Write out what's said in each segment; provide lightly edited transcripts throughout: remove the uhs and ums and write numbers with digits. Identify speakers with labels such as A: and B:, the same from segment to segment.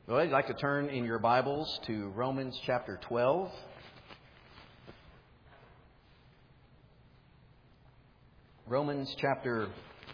A: Well, I'd like to turn in your Bibles to Romans chapter 12. Romans chapter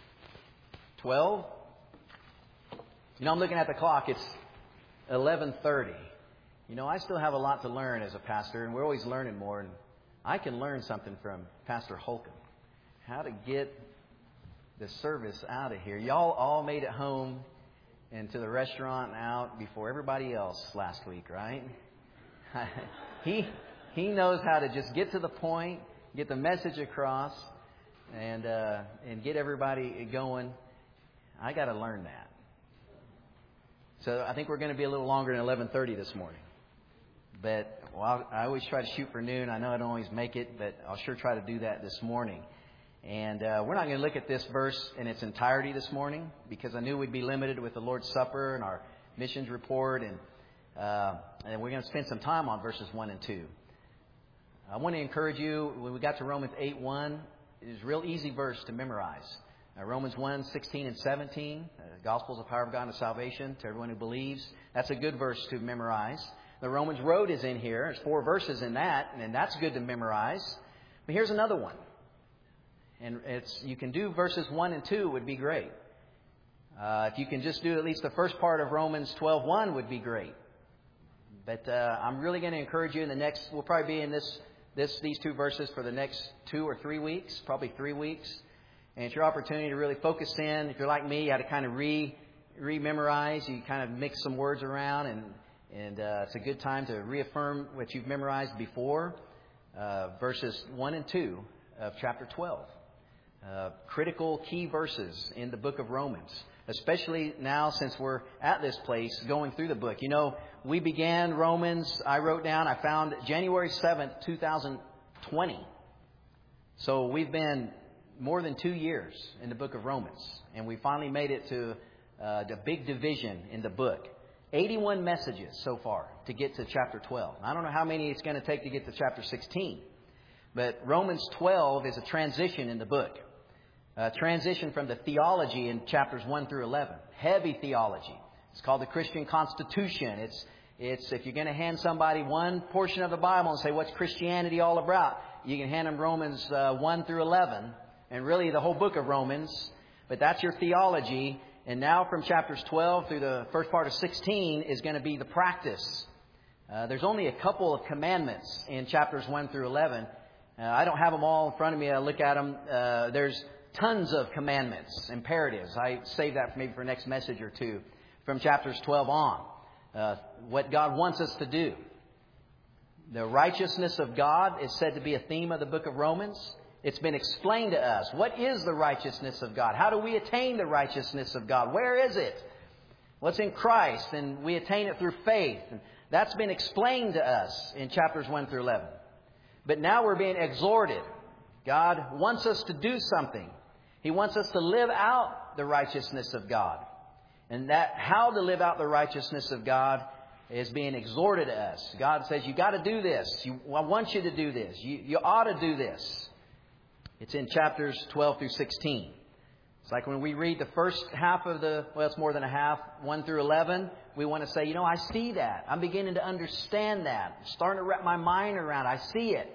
A: 12. You know, I'm looking at the clock. It's 11:30. You know, I still have a lot to learn as a pastor, and we're always learning more. And I can learn something from Pastor Holcomb. How to get the service out of here. Y'all all made it home and to the restaurant and out before everybody else last week, right? He knows how to just get to the point, get the message across, and get everybody going. I got to learn that. So I think we're going to be a little longer than 11:30 this morning. But I always try to shoot for noon. I know I don't always make it, but I'll sure try to do that this morning. And we're not going to look at this verse in its entirety this morning because I knew we'd be limited with the Lord's Supper and our missions report. And we're going to spend some time on verses 1 and 2. I want to encourage you, when we got to Romans 8:1, it is a real easy verse to memorize. Romans 1:16 and 17, the gospel is the power of God unto salvation to everyone who believes. That's a good verse to memorize. The Romans Road is in here. There's 4 verses in that, and that's good to memorize. But here's another one. And you can do verses 1 and 2 would be great. If you can just do at least the first part of Romans 12:1 would be great. But I'm really going to encourage you in the next, we'll probably be in these 2 verses for the next 2 or 3 weeks, probably 3 weeks. And it's your opportunity to really focus in. If you're like me, you had to kind of re-memorize. You kind of mix some words around, and it's a good time to reaffirm what you've memorized before. Verses 1 and 2 of chapter 12. Critical key verses in the book of Romans, especially now since we're at this place going through the book. You know, we began Romans, I found January 7th, 2020. So we've been more than 2 years in the book of Romans, and we finally made it to the big division in the book. 81 messages so far to get to chapter 12. I don't know how many it's going to take to get to chapter 16, but Romans 12 is a transition in the book. Transition from the theology in chapters 1 through 11. Heavy theology. It's called the Christian Constitution. It's if you're going to hand somebody one portion of the Bible and say, what's Christianity all about? You can hand them Romans 1 through 11 and really the whole book of Romans. But that's your theology. And now from chapters 12 through the first part of 16 is going to be the practice. There's only a couple of commandments in chapters 1 through 11. I don't have them all in front of me. I look at them. There's tons of commandments, imperatives. I save that maybe for next message or two from chapters 12 on. What God wants us to do. The righteousness of God is said to be a theme of the book of Romans. It's been explained to us. What is the righteousness of God? How do we attain the righteousness of God? Where is it? What's in Christ? And we attain it through faith. And that's been explained to us in chapters 1 through 11. But now we're being exhorted. God wants us to do something. He wants us to live out the righteousness of God. And that how to live out the righteousness of God is being exhorted to us. God says, you got to do this. I want you to do this. You ought to do this. It's in chapters 12 through 16. It's like when we read the first half of it's more than a half, 1 through 11, we want to say, you know, I see that. I'm beginning to understand that. I'm starting to wrap my mind around. I see it.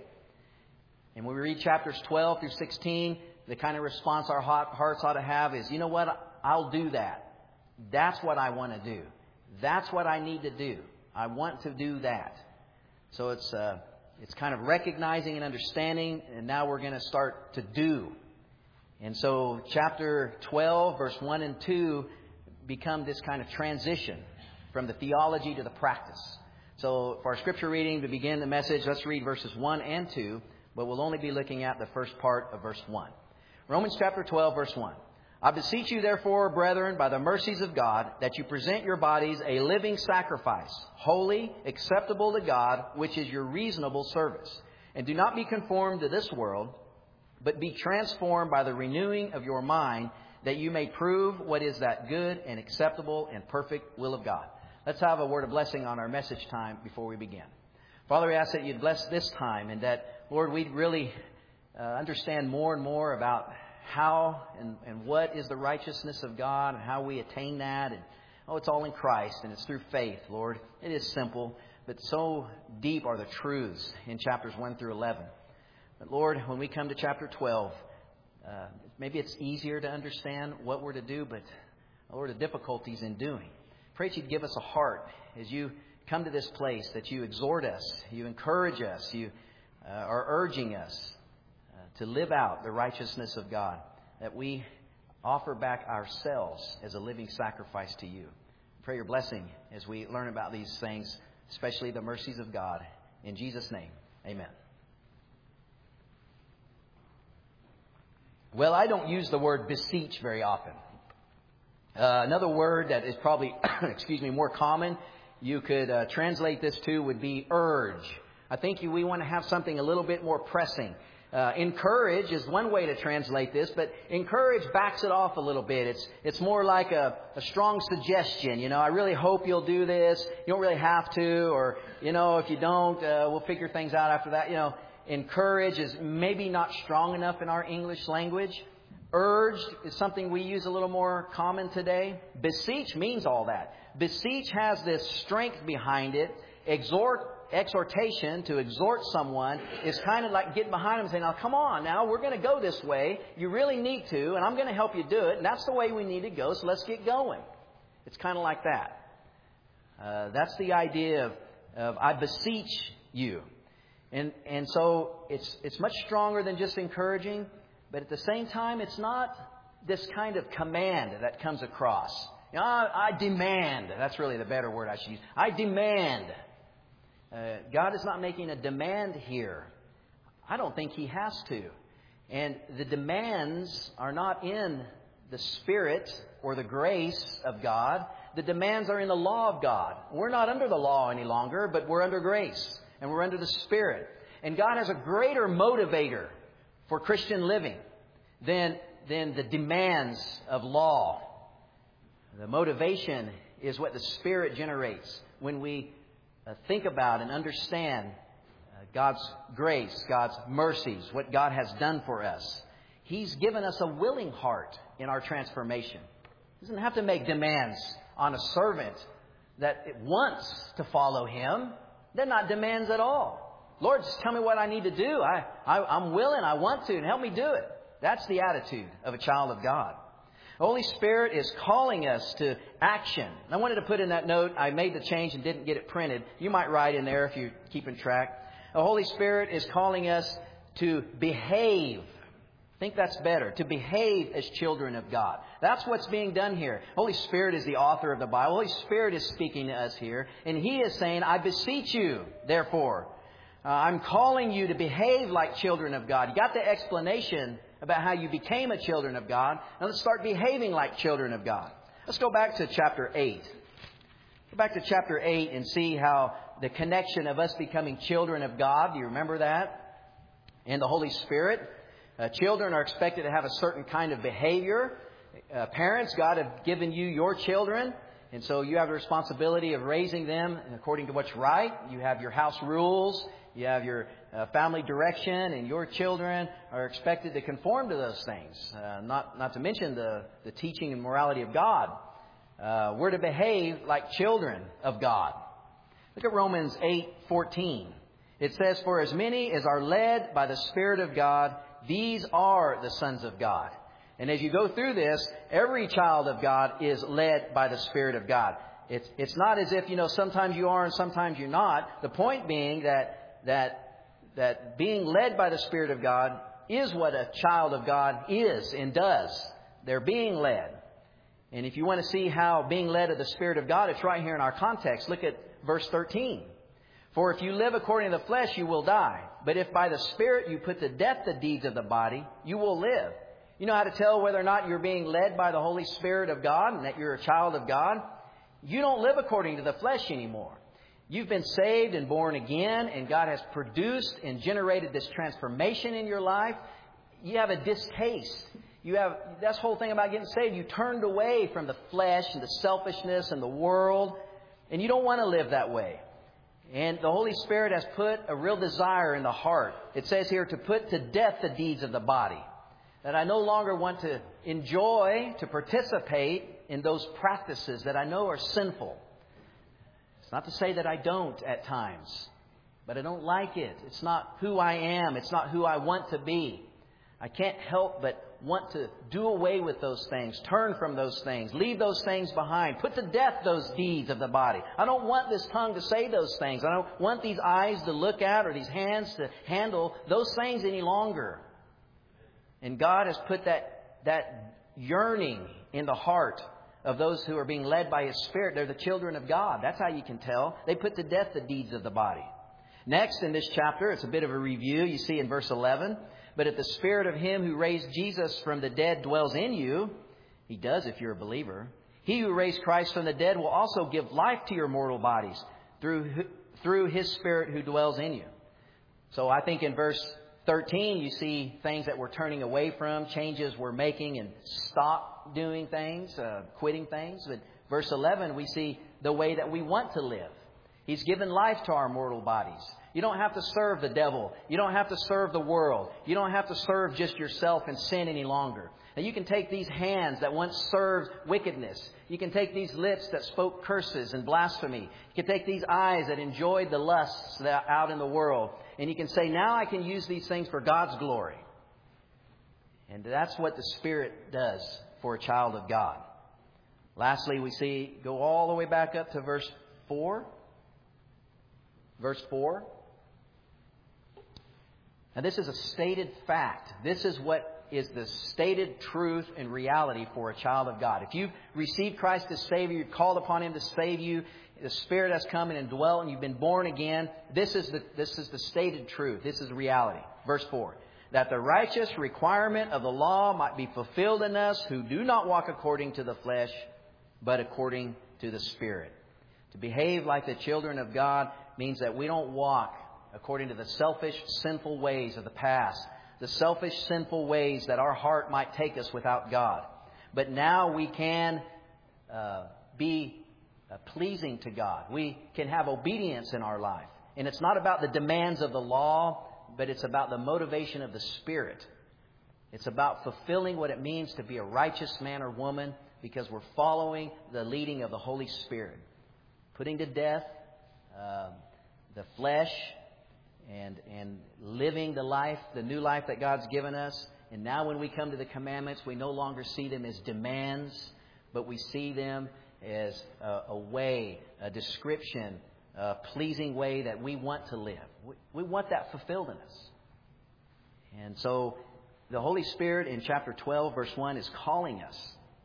A: And when we read chapters 12 through 16, the kind of response our hearts ought to have is, you know what? I'll do that. That's what I want to do. That's what I need to do. I want to do that. So it's kind of recognizing and understanding, and now we're going to start to do. And so chapter 12, verse 1 and 2 become this kind of transition from the theology to the practice. So for our scripture reading to begin the message, let's read verses 1 and 2, but we'll only be looking at the first part of verse 1. Romans chapter 12, verse 1. I beseech you, therefore, brethren, by the mercies of God, that you present your bodies a living sacrifice, holy, acceptable to God, which is your reasonable service. And do not be conformed to this world, but be transformed by the renewing of your mind, that you may prove what is that good and acceptable and perfect will of God. Let's have a word of blessing on our message time before we begin. Father, we ask that you'd bless this time and that, Lord, we'd really understand more and more about how and what is the righteousness of God and how we attain that. And oh, it's all in Christ and it's through faith, Lord. It is simple, but so deep are the truths in chapters 1 through 11. But Lord, when we come to chapter 12, maybe it's easier to understand what we're to do, but Lord, the difficulties in doing. Pray that You'd give us a heart as You come to this place, that You exhort us, You encourage us, You are urging us to live out the righteousness of God, that we offer back ourselves as a living sacrifice to You. Pray Your blessing as we learn about these things, especially the mercies of God. In Jesus' name, amen. Well, I don't use the word beseech very often. Another word that is probably, more common, you could translate this to would be urge. I think we want to have something a little bit more pressing. Encourage is one way to translate this, but encourage backs it off a little bit. It's more like a strong suggestion. I really hope you'll do this. You don't really have to, or, if you don't, we'll figure things out after that. Encourage is maybe not strong enough in our English language. Urged is something we use a little more common today. Beseech means all that. Beseech has this strength behind it. Exhortation, to exhort someone, is kind of like getting behind them and saying, now, come on now, we're going to go this way. You really need to, and I'm going to help you do it. And that's the way we need to go, so let's get going. It's kind of like that. That's the idea of I beseech you. And so it's much stronger than just encouraging, but at the same time, it's not this kind of command that comes across. I demand. That's really the better word I should use. I demand. God is not making a demand here. I don't think He has to. And the demands are not in the Spirit or the grace of God. The demands are in the law of God. We're not under the law any longer, but we're under grace. And we're under the Spirit. And God has a greater motivator for Christian living than the demands of law. The motivation is what the Spirit generates when we think about and understand God's grace, God's mercies, what God has done for us. He's given us a willing heart in our transformation. He doesn't have to make demands on a servant that wants to follow Him. They're not demands at all. Lord, just tell me what I need to do. I'm willing, I want to, and help me do it. That's the attitude of a child of God. The Holy Spirit is calling us to action. I wanted to put in that note, I made the change and didn't get it printed. You might write in there if you're keeping track. The Holy Spirit is calling us to behave. I think that's better, to behave as children of God. That's what's being done here. Holy Spirit is the author of the Bible. Holy Spirit is speaking to us here. And He is saying, I beseech you, therefore. I'm calling you to behave like children of God. You got the explanation about how you became a children of God. Now let's start behaving like children of God. Let's go back to chapter 8. Go back to chapter 8 and see how the connection of us becoming children of God. Do you remember that? And the Holy Spirit. Children are expected to have a certain kind of behavior. Parents, God have given you your children. And so you have the responsibility of raising them according to what's right. You have your house rules. You have your family direction. And your children are expected to conform to those things. Not to mention the teaching and morality of God. We're to behave like children of God. Look at Romans 8:14. It says, for as many as are led by the Spirit of God, these are the sons of God. And as you go through this, every child of God is led by the Spirit of God. It's not as if, sometimes you are and sometimes you're not. The point being that being led by the Spirit of God is what a child of God is and does. They're being led. And if you want to see how being led of the Spirit of God, it's right here in our context. Look at verse 13. For if you live according to the flesh, you will die. But if by the Spirit you put to death the deeds of the body, you will live. You know how to tell whether or not you're being led by the Holy Spirit of God and that you're a child of God? You don't live according to the flesh anymore. You've been saved and born again, and God has produced and generated this transformation in your life. You have a distaste. That's the whole thing about getting saved. You turned away from the flesh and the selfishness and the world, and you don't want to live that way. And the Holy Spirit has put a real desire in the heart. It says here to put to death the deeds of the body. That I no longer want to enjoy, to participate in those practices that I know are sinful. It's not to say that I don't at times, but I don't like it. It's not who I am. It's not who I want to be. I can't help but want to do away with those things, turn from those things, leave those things behind, put to death those deeds of the body. I don't want this tongue to say those things. I don't want these eyes to look at or these hands to handle those things any longer. And God has put that yearning in the heart of those who are being led by His Spirit. They're the children of God. That's how you can tell. They put to death the deeds of the body. Next in this chapter, it's a bit of a review. You see in verse 11, but if the Spirit of Him who raised Jesus from the dead dwells in you, He does if you're a believer, He who raised Christ from the dead will also give life to your mortal bodies through His Spirit who dwells in you. So I think in verse 13, you see things that we're turning away from, changes we're making, and stop doing things, quitting things. But verse 11, we see the way that we want to live. He's given life to our mortal bodies. You don't have to serve the devil. You don't have to serve the world. You don't have to serve just yourself and sin any longer. And you can take these hands that once served wickedness. You can take these lips that spoke curses and blasphemy. You can take these eyes that enjoyed the lusts that are out in the world. And you can say, now I can use these things for God's glory. And that's what the Spirit does for a child of God. Lastly, we see, go all the way back up to verse 4. Verse 4. Now this is a stated fact. This is what is the stated truth and reality for a child of God. If you've received Christ as Savior, you've called upon Him to save you, the Spirit has come in and dwelt, and you've been born again, this is the stated truth. This is reality. Verse 4. That the righteous requirement of the law might be fulfilled in us who do not walk according to the flesh, but according to the Spirit. To behave like the children of God means that we don't walk according to the selfish, sinful ways of the past, the selfish, sinful ways that our heart might take us without God. But now we can be pleasing to God. We can have obedience in our life. And it's not about the demands of the law, but it's about the motivation of the Spirit. It's about fulfilling what it means to be a righteous man or woman because we're following the leading of the Holy Spirit. Putting to death the flesh and living the life, the new life that God's given us. And now when we come to the commandments, we no longer see them as demands, but we see them as a way, a description, a pleasing way that we want to live. We want that fulfilled in us. And so the Holy Spirit in chapter 12, verse 1 is calling us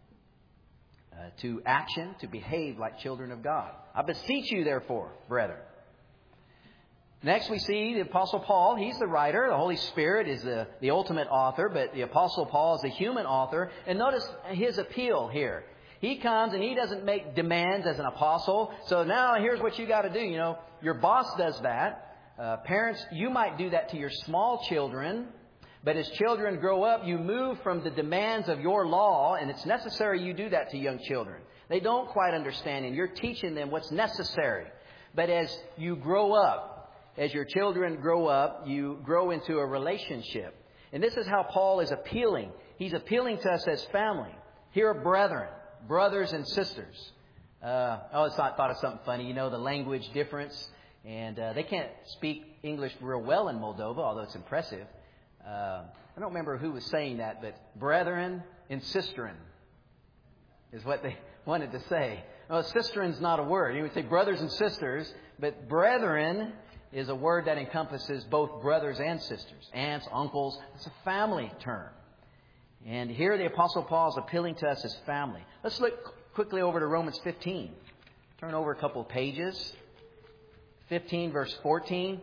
A: to action, to behave like children of God. I beseech you, therefore, brethren. Next we see the Apostle Paul. He's the writer. The Holy Spirit is the ultimate author, but the Apostle Paul is the human author. And notice his appeal here. He comes and he doesn't make demands as an apostle. So now here's what you got to do. You know, your boss does that. Parents, you might do that to your small children. But as children grow up, you move from the demands of your law, and it's necessary you do that to young children. They don't quite understand, and you're teaching them what's necessary. But as you grow up, as your children grow up, you grow into a relationship. And this is how Paul is appealing. He's appealing to us as family. Here are brethren, brothers and sisters. I always thought of something funny. You know, the language difference. And they can't speak English real well in Moldova, although it's impressive. I don't remember who was saying that, but brethren and sistren is what they wanted to say. Well, sistren's not a word. You would say brothers and sisters, but brethren is a word that encompasses both brothers and sisters, aunts, uncles. It's a family term. And here the Apostle Paul is appealing to us as family. Let's look quickly over to Romans 15. Turn over a couple of pages. 15 verse 14.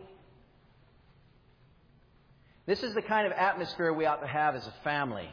A: This is the kind of atmosphere we ought to have as a family.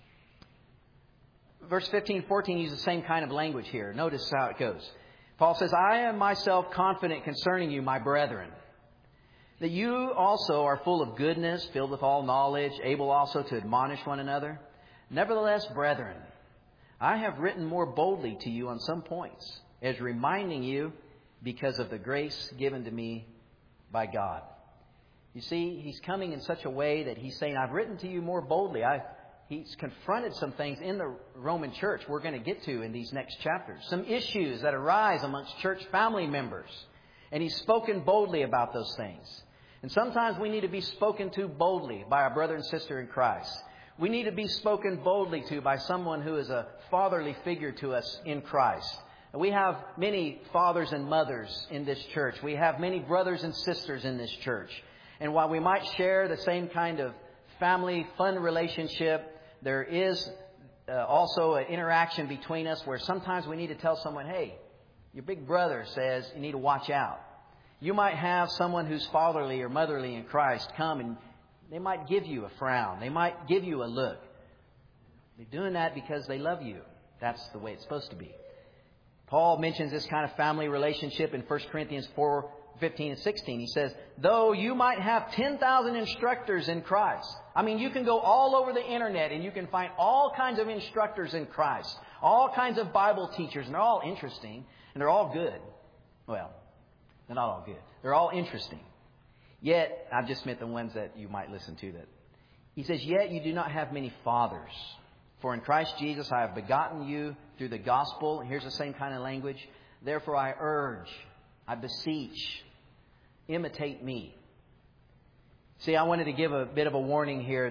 A: Verse 15, 14 use the same kind of language here. Notice how it goes. Paul says, I am myself confident concerning you, my brethren, that you also are full of goodness, filled with all knowledge, able also to admonish one another. Nevertheless, brethren, I have written more boldly to you on some points, as reminding you because of the grace given to me by God. You see, he's coming in such a way that he's saying, I've written to you more boldly. he's confronted some things in the Roman church we're going to get to in these next chapters. Some issues that arise amongst church family members. And he's spoken boldly about those things. And sometimes we need to be spoken to boldly by our brother and sister in Christ. We need to be spoken boldly to by someone who is a fatherly figure to us in Christ. We have many fathers and mothers in this church. We have many brothers and sisters in this church. And while we might share the same kind of family, fun relationship, there is also an interaction between us where sometimes we need to tell someone, hey, your big brother says you need to watch out. You might have someone who's fatherly or motherly in Christ come and they might give you a frown. They might give you a look. They're doing that because they love you. That's the way it's supposed to be. Paul mentions this kind of family relationship in 1 Corinthians 4:15 and 16. He says, though you might have 10,000 instructors in Christ. I mean, you can go all over the internet and you can find all kinds of instructors in Christ. All kinds of Bible teachers. And they're all interesting. And they're all good. Well, they're not all good. They're all interesting. Yet, I've just meant the ones that you might listen to. That he says, yet you do not have many fathers. For in Christ Jesus I have begotten you through the gospel. And here's the same kind of language. Therefore I urge, I beseech, imitate me. See, I wanted to give a bit of a warning here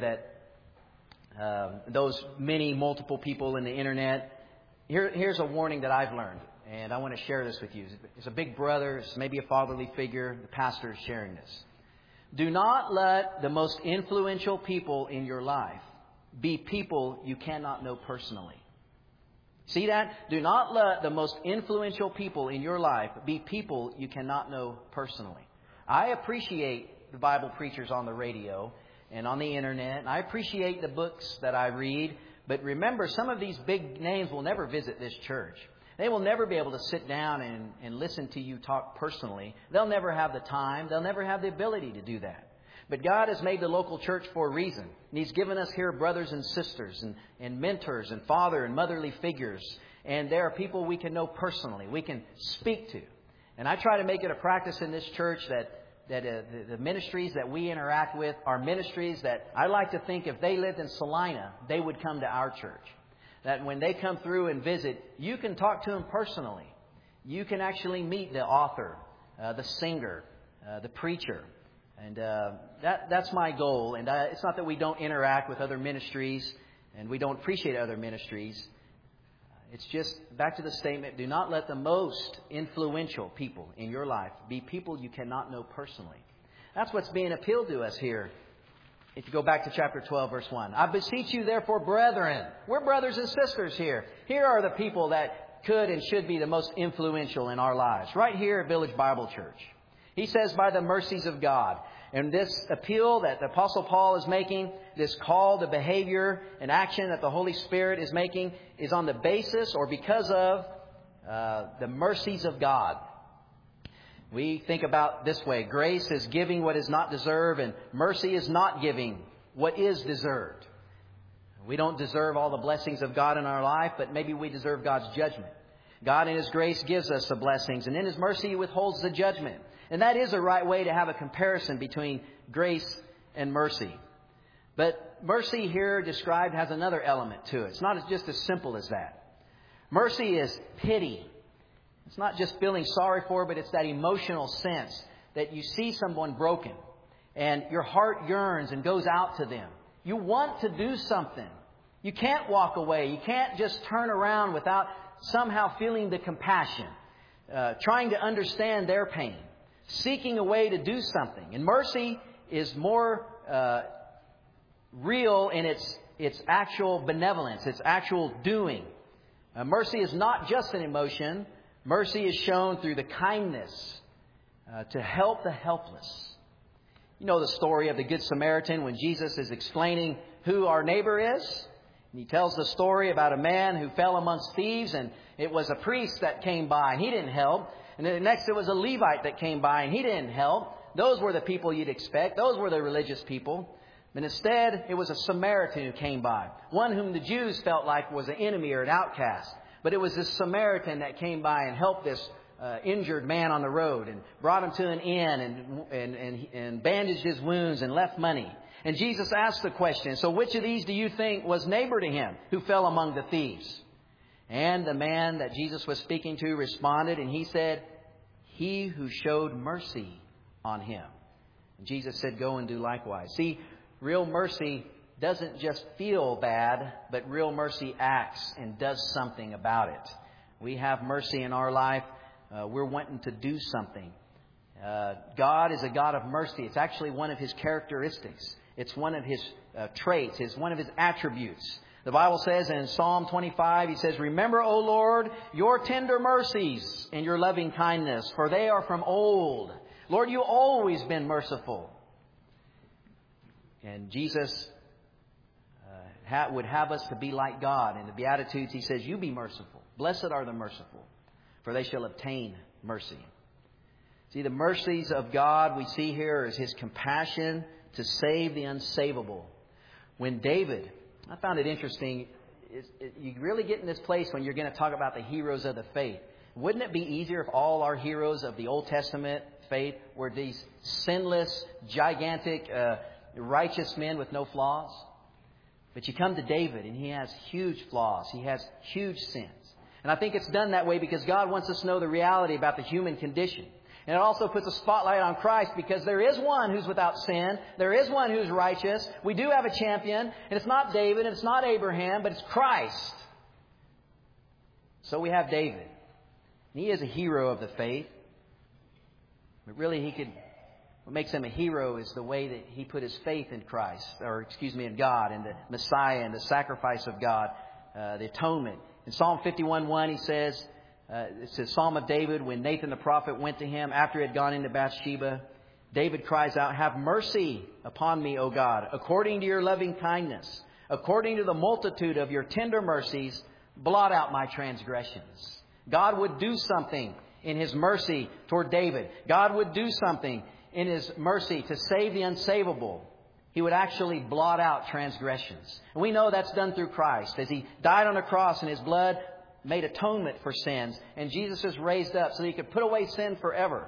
A: that those many multiple people in the internet, here's a warning that I've learned. And I want to share this with you. It's a big brother. It's maybe a fatherly figure. The pastor is sharing this. Do not let the most influential people in your life be people you cannot know personally. See that? Do not let the most influential people in your life be people you cannot know personally. I appreciate the Bible preachers on the radio and on the internet. I appreciate the books that I read. But remember, some of these big names will never visit this church. They will never be able to sit down and listen to you talk personally. They'll never have the time. They'll never have the ability to do that. But God has made the local church for a reason. And He's given us here brothers and sisters and mentors and father and motherly figures. And there are people we can know personally, we can speak to. And I try to make it a practice in this church that the ministries that we interact with are ministries that I like to think if they lived in Salina, they would come to our church. That when they come through and visit, you can talk to them personally. You can actually meet the author, the singer, the preacher. And that's my goal. And it's not that we don't interact with other ministries and we don't appreciate other ministries. It's just back to the statement, do not let the most influential people in your life be people you cannot know personally. That's what's being appealed to us here. If you go back to chapter 12, verse 1. I beseech you, therefore, brethren. We're brothers and sisters here. Here are the people that could and should be the most influential in our lives. Right here at Village Bible Church. He says, by the mercies of God. And this appeal that the Apostle Paul is making, this call to behavior and action that the Holy Spirit is making, is on the basis or because of the mercies of God. We think about this way. Grace is giving what is not deserved, and mercy is not giving what is deserved. We don't deserve all the blessings of God in our life, but maybe we deserve God's judgment. God in His grace gives us the blessings, and in His mercy He withholds the judgment. And that is a right way to have a comparison between grace and mercy. But mercy here described has another element to it. It's not just as simple as that. Mercy is pity. It's not just feeling sorry for, but it's that emotional sense that you see someone broken and your heart yearns and goes out to them. You want to do something. You can't walk away. You can't just turn around without somehow feeling the compassion, trying to understand their pain, seeking a way to do something. And mercy is more real in its actual benevolence, its actual doing. Mercy is not just an emotion. Mercy is shown through the kindness to help the helpless. You know the story of the Good Samaritan when Jesus is explaining who our neighbor is. And He tells the story about a man who fell amongst thieves, and it was a priest that came by and he didn't help. And then next it was a Levite that came by and he didn't help. Those were the people you'd expect. Those were the religious people. But instead it was a Samaritan who came by. One whom the Jews felt like was an enemy or an outcast. But it was this Samaritan that came by and helped this injured man on the road and brought him to an inn and bandaged his wounds and left money. And Jesus asked the question, so which of these do you think was neighbor to him who fell among the thieves? And the man that Jesus was speaking to responded, and he said, he who showed mercy on him. And Jesus said, go and do likewise. See, real mercy doesn't just feel bad, but real mercy acts and does something about it. We have mercy in our life. We're wanting to do something. God is a God of mercy. It's actually one of His characteristics. It's one of His traits. It's one of His attributes. The Bible says in Psalm 25, He says, remember, O Lord, your tender mercies and your loving kindness, for they are from old. Lord, you've always been merciful. And Jesus would have us to be like God. In the Beatitudes, He says, you be merciful. Blessed are the merciful, for they shall obtain mercy. See, the mercies of God we see here is His compassion to save the unsavable. When David, I found it interesting, you really get in this place when you're going to talk about the heroes of the faith. Wouldn't it be easier if all our heroes of the Old Testament faith were these sinless, gigantic, righteous men with no flaws? But you come to David and he has huge flaws. He has huge sins. And I think it's done that way because God wants us to know the reality about the human condition. And it also puts a spotlight on Christ because there is one who's without sin. There is one who's righteous. We do have a champion. And it's not David and it's not Abraham, but it's Christ. So we have David. And he is a hero of the faith. But really what makes him a hero is the way that he put his faith in Christ, in God, and the Messiah and the sacrifice of God, the atonement. In Psalm 51:1, he says, it's a Psalm of David when Nathan the prophet went to him after he had gone into Bathsheba. David cries out, have mercy upon me, O God, according to your loving kindness, according to the multitude of your tender mercies, blot out my transgressions. God would do something in His mercy toward David. God would do something in His mercy to save the unsavable. He would actually blot out transgressions. And we know that's done through Christ. As He died on the cross and His blood made atonement for sins. And Jesus is raised up so that He could put away sin forever.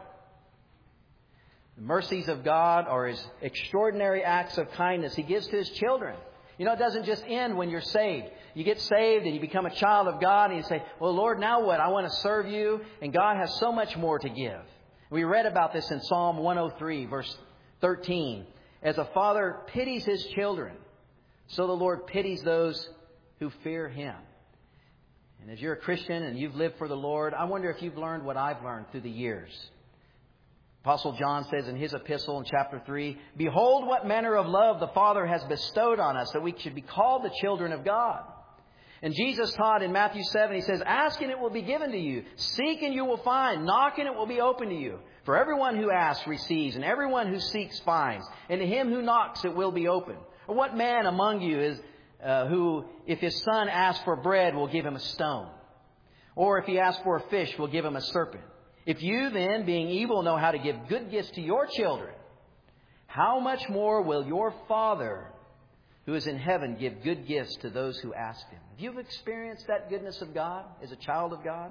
A: The mercies of God are His extraordinary acts of kindness He gives to His children. You know, it doesn't just end when you're saved. You get saved and you become a child of God and you say, well, Lord, now what? I want to serve you. And God has so much more to give. We read about this in Psalm 103, verse 13. As a father pities his children, so the Lord pities those who fear Him. And as you're a Christian and you've lived for the Lord, I wonder if you've learned what I've learned through the years. Apostle John says in his epistle in chapter 3, behold what manner of love the Father has bestowed on us, that we should be called the children of God. And Jesus taught in Matthew 7, He says, ask and it will be given to you. Seek and you will find. Knock and it will be open to you. For everyone who asks receives, and everyone who seeks finds. And to him who knocks it will be open. Or what man among you is who, if his son asks for bread, will give him a stone? Or if he asks for a fish, will give him a serpent? If you then, being evil, know how to give good gifts to your children, how much more will your Father who is in heaven give good gifts to those who ask Him? Have you experienced that goodness of God as a child of God?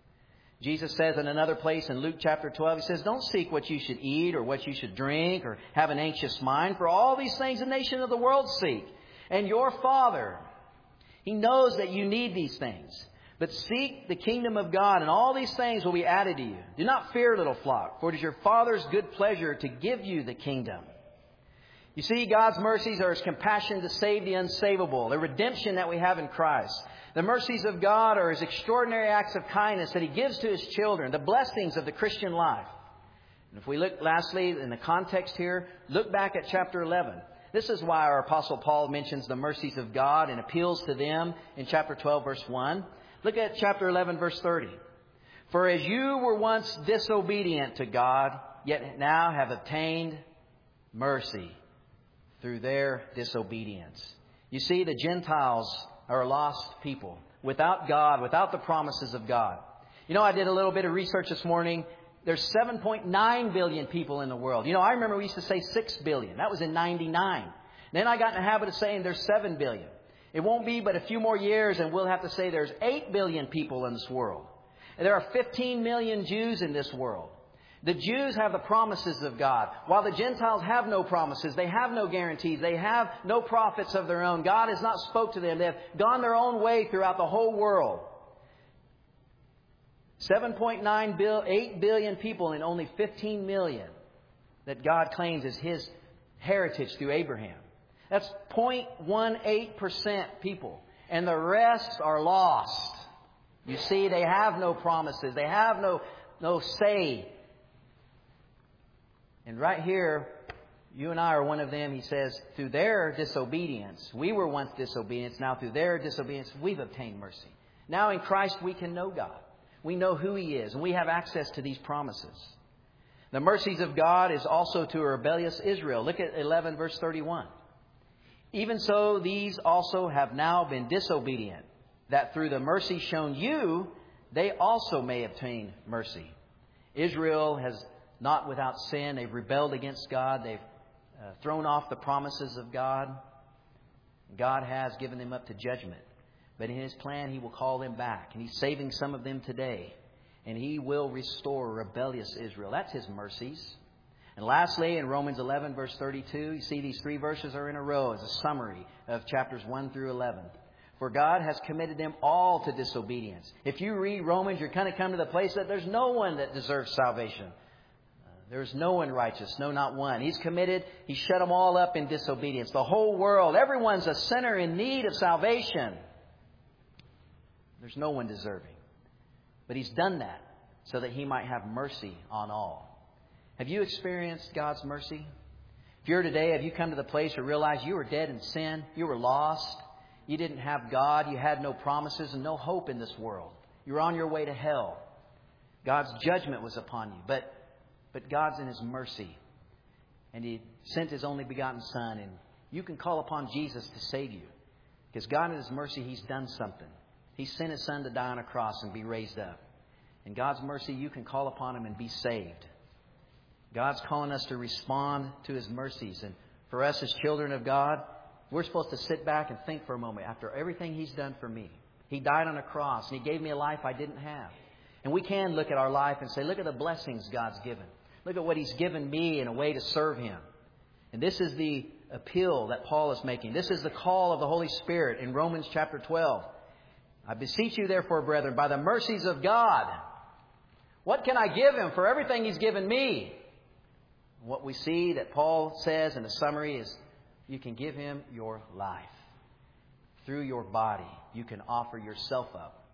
A: Jesus says in another place in Luke chapter 12, He says, don't seek what you should eat or what you should drink or have an anxious mind, for all these things the nation of the world seek. And your Father, He knows that you need these things. But seek the kingdom of God, and all these things will be added to you. Do not fear, little flock, for it is your Father's good pleasure to give you the kingdom. You see, God's mercies are His compassion to save the unsavable, the redemption that we have in Christ. The mercies of God are His extraordinary acts of kindness that He gives to His children, the blessings of the Christian life. And if we look lastly in the context here, look back at chapter 11. This is why our Apostle Paul mentions the mercies of God and appeals to them in chapter 12, verse 1. Look at chapter 11, verse 30. For as you were once disobedient to God, yet now have obtained mercy through their disobedience. You see, the Gentiles are a lost people without God, without the promises of God. You know, I did a little bit of research this morning. There's 7.9 billion people in the world. You know, I remember we used to say 6 billion. That was in 99. Then I got in the habit of saying there's 7 billion. It won't be but a few more years and we'll have to say there's 8 billion people in this world. And there are 15 million Jews in this world. The Jews have the promises of God, while the Gentiles have no promises. They have no guarantees. They have no prophets of their own. God has not spoke to them. They have gone their own way throughout the whole world. 8 billion people and only 15 million that God claims is His heritage through Abraham. That's 0.18% people. And the rest are lost. You see, they have no promises. They have no say. And right here, you and I are one of them. He says, through their disobedience, we were once disobedient. Now through their disobedience, we've obtained mercy. Now in Christ, we can know God. We know who He is, and we have access to these promises. The mercies of God is also to a rebellious Israel. Look at 11 verse 31. Even so, these also have now been disobedient, that through the mercy shown you, they also may obtain mercy. Israel has not without sin. They've rebelled against God. They've thrown off the promises of God. God has given them up to judgment. But in His plan, He will call them back. And He's saving some of them today. And He will restore rebellious Israel. That's His mercies. And lastly, in Romans 11, verse 32, you see these 3 verses are in a row as a summary of chapters 1 through 11. For God has committed them all to disobedience. If you read Romans, you're kind of come to the place that there's no one that deserves salvation. There's no one righteous, no, not one. He's committed, He shut them all up in disobedience. The whole world, everyone's a sinner in need of salvation. There's no one deserving. But He's done that so that He might have mercy on all. Have you experienced God's mercy? If you're today, have you come to the place where you realize you were dead in sin, you were lost, you didn't have God, you had no promises and no hope in this world. You were on your way to hell. God's judgment was upon you. But God's in His mercy. And He sent His only begotten Son. And you can call upon Jesus to save you. Because God in His mercy, He's done something. He sent His Son to die on a cross and be raised up. In God's mercy, you can call upon Him and be saved. God's calling us to respond to His mercies. And for us as children of God, we're supposed to sit back and think for a moment after everything He's done for me. He died on a cross and He gave me a life I didn't have. And we can look at our life and say, look at the blessings God's given. Look at what He's given me in a way to serve Him. And this is the appeal that Paul is making. This is the call of the Holy Spirit in Romans chapter 12. I beseech you, therefore, brethren, by the mercies of God. What can I give Him for everything He's given me? What we see that Paul says in the summary is you can give Him your life. Through your body, you can offer yourself up